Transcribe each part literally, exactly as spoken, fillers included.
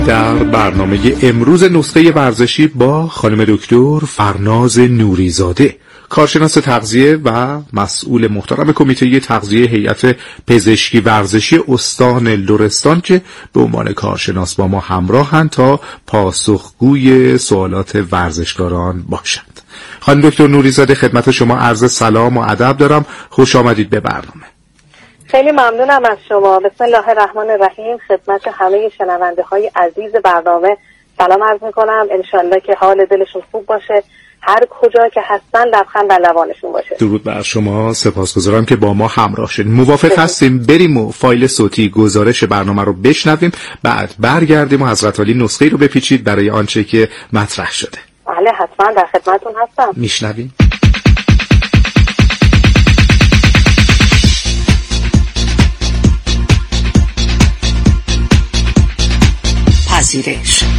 در برنامه امروز نسخه ورزشی با خانم دکتر فرناز نوریزاده، کارشناس تغذیه و مسئول محترم کمیته تغذیه هیئت پزشکی ورزشی استان لرستان که به عنوان کارشناس با ما همراهند تا پاسخگوی سوالات ورزشکاران باشند. خانم دکتر نوریزاده، خدمت شما عرض سلام و ادب دارم. خوش آمدید به برنامه. خیلی ممنونم از شما. بسم الله الرحمن الرحیم. خدمت همه شنونده های عزیز برنامه سلام عرض میکنم. انشالله که حال دلشون خوب باشه، هر کجا که هستن لبخند بر لبانشون باشه. درود بر شما، سپاسگزارم که با ما همراه شدید. موافق هستیم بریم و فایل صوتی گزارش برنامه رو بشنویم، بعد برگردیم و حضرت علی نسخه رو بپیچید برای آنچه که مطرح شده. بله حتما در خدمتتون هستم. میشنویم. پذیرش.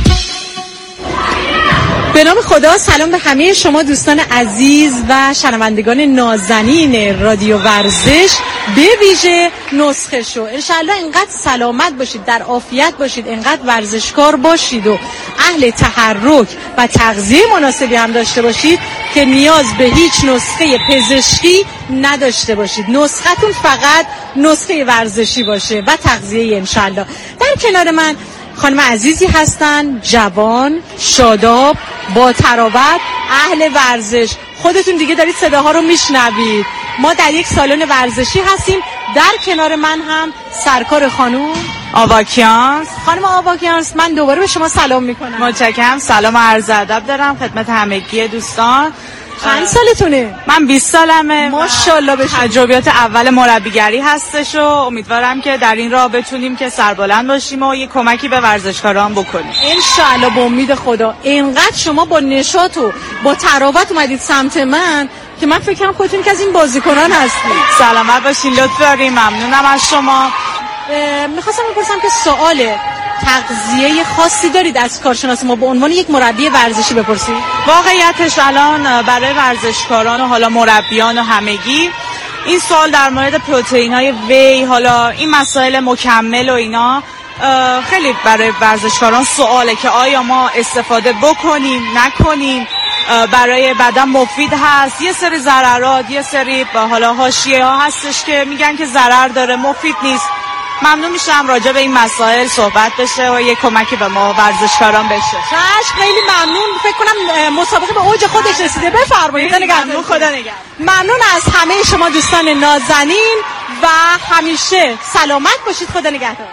به نام خدا، سلام به همه شما دوستان عزیز و شنوندگان نازنین رادیو ورزش، به ویژه نسخه شو. انشالله اینقدر سلامت باشید، در عافیت باشید، اینقدر ورزشکار باشید و اهل تحرک و تغذیه مناسبی هم داشته باشید که نیاز به هیچ نسخه پزشکی نداشته باشید. نسختون فقط نسخه ورزشی باشه و تغذیه. انشالله در کنار من خانم عزیزی هستن، جوان، شاداب، با تراوت، اهل ورزش. خودتون دیگه دارید صداها رو میشنوید. ما در یک سالن ورزشی هستیم. در کنار من هم سرکار خانم آواکیانس. خانم آواکیانس، من دوباره به شما سلام میکنم. متشکرم. سلام و عرض ادب دارم خدمت همگی دوستان. چند سالتونه؟ من بیست سالمه. ماشاءالله. به تجربیات اول مربیگری هستش و امیدوارم که در این راه بتونیم که سربلند باشیم و یه کمکی به ورزشکاران بکنیم انشالله. با امید خدا. اینقدر شما با نشاط و با تراوت اومدید سمت من که من فکر کنم خودتون که از این بازیکنان هستید. سلامت باشین، لطف داریم. ممنونم از شما. میخواستم بپرسم که سوال تغذیه خاصی دارید از کارشناس ما به عنوان یک مربی ورزشی بپرسید؟ واقعیتش الان برای ورزشکاران و حالا مربیان و همگی این سوال در مورد پروتئین های وی، حالا این مسائل مکمل و اینا خیلی برای ورزشکاران سواله که آیا ما استفاده بکنیم نکنیم، برای بدن مفید هست. یه سری ضررات، یه سری حالا حاشیه ها هستش که میگن که ضرر داره، مفید نیست. ممنون میشم راجع به این مسائل صحبت بشه و یه کمکی به ما ورزشکاران بشه. چشم، خیلی ممنون. فکر کنم مسابقه به اوج خودش رسیده. بفرمایید. ممنون. خدا نگهدار. ممنون از همه شما دوستان نازنین و همیشه سلامت باشید. خدا نگهدار.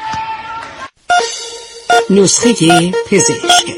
نسخه پزشک.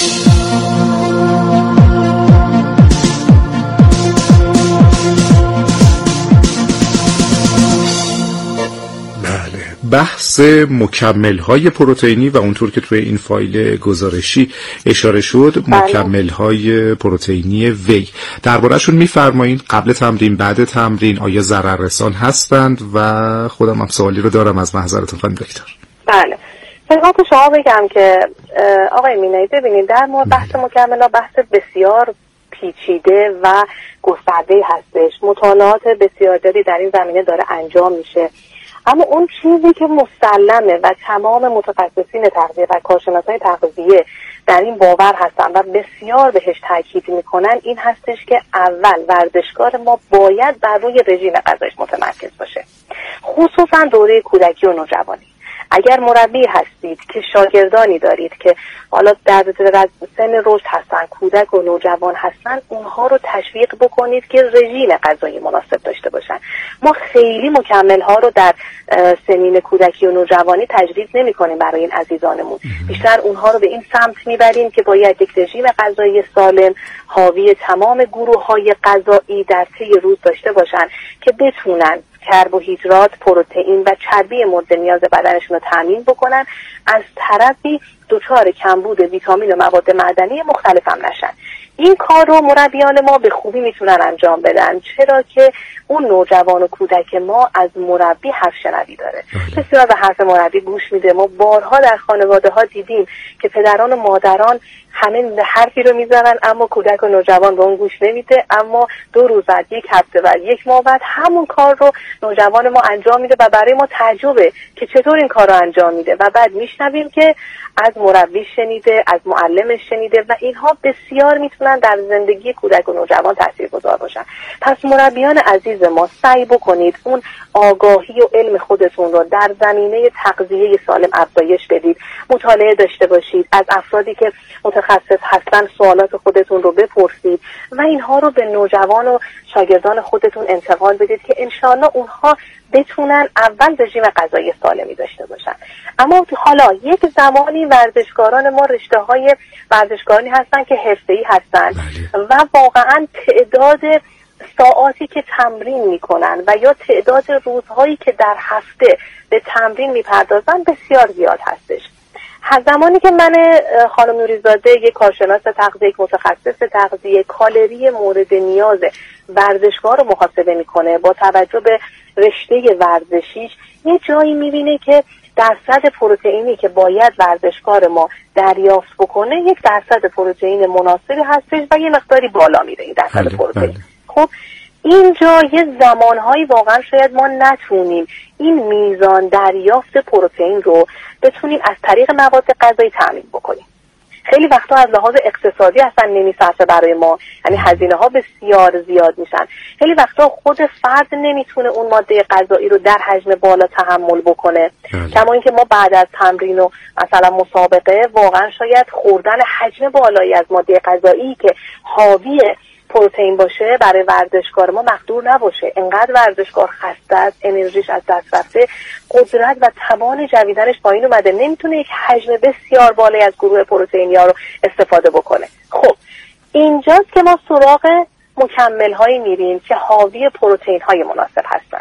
بحث مکمل‌های پروتئینی و اونطور که توی این فایل گزارشی اشاره شد، مکمل‌های پروتئینی وی، درباره‌شون می‌فرمایید قبل تمرین، بعد تمرین آیا ضرررسان هستند؟ و خودم هم سوالی رو دارم از محضرتون خانم دکتر. بله، خدمت شما بگم که آقای مینایی، ببینید در مورد بحث مکمل‌ها بحث بسیار پیچیده و گسترده هستش. مطالعات بسیار زیادی در این زمینه داره انجام میشه، اما اون چیزی که مسلمه و تمام متخصصین تغذیه و کارشناسان تغذیه در این باور هستن و بسیار بهش تاکید میکنن این هستش که اول ورزشکار ما باید بر روی رژیم غذایش متمرکز باشه، خصوصا دوره کودکی و نوجوانی. اگر مربی هستید که شاگردانی دارید که حالا در سن رشد هستن، کودک و نوجوان هستن، اونها رو تشویق بکنید که رژیم غذایی مناسب داشته باشن. ما خیلی مکمل ها رو در سنین کودکی و نوجوانی تجویز نمی کنیم برای این عزیزانمون. بیشتر اونها رو به این سمت میبریم که باید یک رژیم غذایی سالم حاوی تمام گروه های غذایی در طی روز داشته باشن که بتونن کربوهیدرات، پروتئین و چربی مورد نیاز بدنشون رو تامین بکنن، از طرفی دچار کمبود ویتامین و مواد معدنی مختلف هم نشن. این کار رو مربیان ما به خوبی میتونن انجام بدن، چرا که اون نوجوان و کودک ما از مربی حرف شنوی داره، بسیار به حرف مربی گوش میده. ما بارها در خانواده ها دیدیم که پدران و مادران همه حرفی رو میزنن اما کودک و نوجوان به اون گوش نمیده، اما دو روز بعد، یک هفته بعد، یک ماه بعد همون کار رو نوجوان ما انجام میده و برای ما تعجبه که چطور این کار رو انجام میده و بعد میشنویم که از مربی شنیده، از معلمش شنیده و اینها بسیار میتونن در زندگی کودک و نوجوان تاثیرگذار باشن. پس مربیان عزیز ما سعی بکنید اون آگاهی و علم خودتون رو در زمینه تغذیه سالم افزایش بدید، مطالعه داشته باشید، از افرادی که متخصص هستن سوالات خودتون رو بپرسید و اینها رو به نوجوان و شاگردان خودتون انتقال بدید که انشاءالله اونها بتونن اول رژیم غذایی سالمی داشته باشن. اما حالا یک زمانی ورزشکاران ما رشته های ورزشکارانی هستن که حرفه‌ای هستن و واقعا تعداد ساعاتی که تمرین میکنن و یا تعداد روزهایی که در هفته به تمرین میپردازن بسیار زیاد هستش. هر زمانی که من خانم نوریزاده یک کارشناس تغذیه، یک متخصص تغذیه، کالری مورد نیاز ورزشکار رو محاسبه میکنه با توجه به رشته ورزشیش، یه جایی میبینه که درصد پروتئینی که باید ورزشکار ما دریافت بکنه یک درصد پروتئین مناسبی هستش و یه مقداری بالا میره این درصد پروتئین. خب اینجا یه زمانهایی واقعا شاید ما نتونیم این میزان دریافت پروتئین رو بتونیم از طریق مواد غذایی تامین بکنیم. خیلی وقتا از لحاظ اقتصادی اصلا نمیصرفه برای ما، یعنی هزینه ها بسیار زیاد میشن. خیلی وقتا خود فرد نمیتونه اون ماده غذایی رو در حجم بالا تحمل بکنه، کما اینکه ما بعد از تمرین و مثلا مسابقه واقعا شاید خوردن حجم بالایی از ماده غذایی که حاوی پروتئین باشه برای ورزشکار ما مقدور نباشه. انقدر ورزشکار خسته است، انرژیش از دست رفته، قدرت و توان جویدنش پایین اومده، نمیتونه یک حجم بسیار بالایی از گروه پروتئینی ها رو استفاده بکنه. خب اینجاست که ما سراغ مکمل هایی میریم که حاوی پروتئین های مناسب هستن.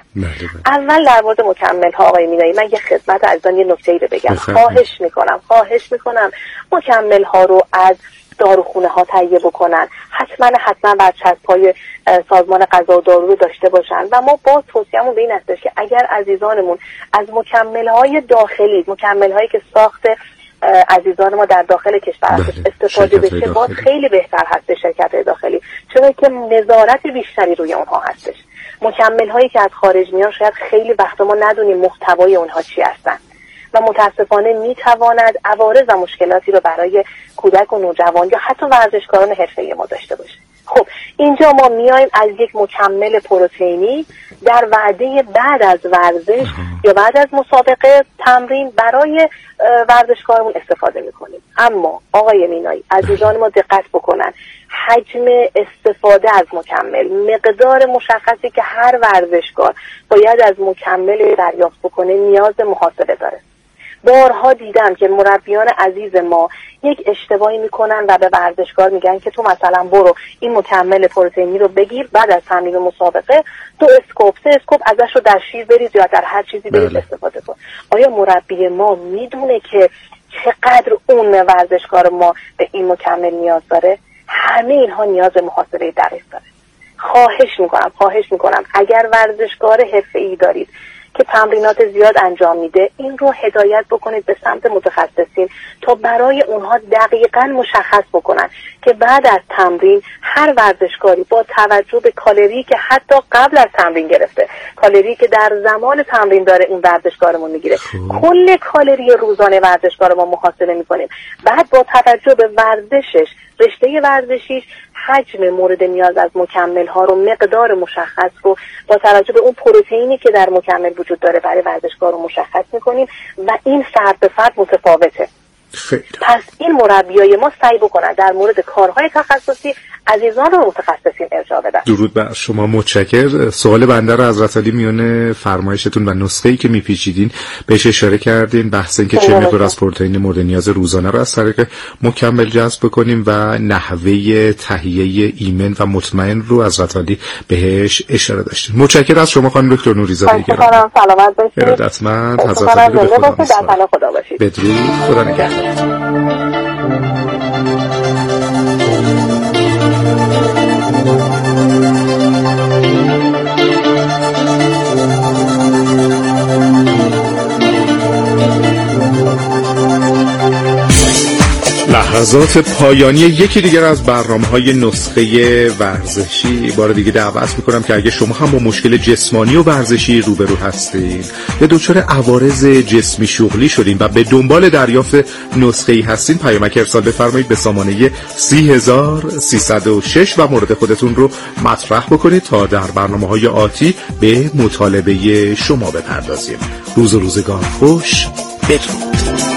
اول در مورد مکمل ها آقای مینایی من یه خدمت عزیزان یه نکته‌ای رو بگم. خواهش میکنم خواهش میکنم مکمل ها رو از داروخونه ها تهیه بکنن، حتما حتما برچسب‌های سازمان غذا و دارو رو داشته باشن و ما باز توصیه‌مون به این هستش که اگر عزیزانمون از مکمل‌های داخلی، مکمل‌هایی که ساخت عزیزان ما در داخل کشور استفاده بشه، باز خیلی بهتر هست شرکت داخلی، چون که نظارت بیشتری روی اونها هستش. مکمل‌هایی که از خارج میان شاید خیلی وقتا ما ندونیم محتوای اونها چی هستن و متاسفانه میتواند عوارض و مشکلاتی رو برای کودک و نوجوان یا حتی ورزشکاران حرفه‌ای ما داشته باشه. خب اینجا ما میایم از یک مکمل پروتئینی در وعده بعد از ورزش یا بعد از مسابقه تمرین برای ورزشکارمون استفاده میکنیم. اما آقای مینایی عزیزان ما دقت بکنن، حجم استفاده از مکمل، مقدار مشخصی که هر ورزشکار باید از مکمل دریافت بکنه نیاز محاسبه داره. بارها دیدم که مربیان عزیز ما یک اشتباهی میکنن و به ورزشکار میگن که تو مثلا برو این مکمل پروتئینی رو بگیر، بعد از تمرین مسابقه دو اسکوپ سه اسکوپ ازش رو در شیر بریز یا در هر چیزی بریز استفاده کن. آیا مربی ما میدونه که چقدر اون ورزشکار ما به این مکمل نیاز داره؟ همه اینها نیاز محاسبه دقیق داره. خواهش میکنم خواهش میکنم اگر ورزشکار حرفه‌ای دارید که تمرینات زیاد انجام میده، این رو هدایت بکنید به سمت متخصصین تا برای اونها دقیقاً مشخص بکنن که بعد از تمرین هر ورزشکاری با توجه به کالری که حتی قبل از تمرین گرفته، کالری که در زمان تمرین داره اون ورزشکارمون میگیره، کل کالری روزانه ورزشکار ما محاسبه میکنیم، بعد با توجه به ورزشش، رشته ورزشیش، حجم مورد نیاز از مکمل ها رو، مقدار مشخص رو با توجه به اون پروتئینی که در مکمل وجود داره برای ورزشکار رو مشخص میکنیم و این فرد به فرد متفاوته. خیلی. پس این مربیای ما سعی بکنن در مورد کارهای تخصصی عزیزان رو متخصصین ارجاع بدن. درود بر شما، متشکر. سوال بنده رو حضرت علی میونه فرمایشتون و نسخه‌ای که میپیچیدین بهش اشاره کردین، بحث این که چه مقدار از پروتئین مورد نیاز روزانه رو از طریق مکمل جذب بکنیم و نحوه تهیه ایمن و مطمئن رو حضرت علی بهش اشاره داشتین. متشکر از شما خانم دکتر نوریزاده گرامی. سلامت باشید. ارادتمند. حضرت علی به خدا می‌سپارم. خدا باشید. بدرود. خدا نگهدار. لحظات پایانی یکی دیگر از برنامه‌های نسخه ورزشی. بار دیگه دعوت میکنم که اگه شما هم با مشکل جسمانی و ورزشی روبرو هستین، به دچار عوارض جسمی شغلی شدین و به دنبال دریافت نسخه‌ای هستین، پیامک ارسال بفرمایید به سامانه سی هزار سیصد و شش و مورد خودتون رو مطرح بکنید تا در برنامه‌های آتی به مطالبه شما بپردازیم. روز و روزگار خوش. بدرود.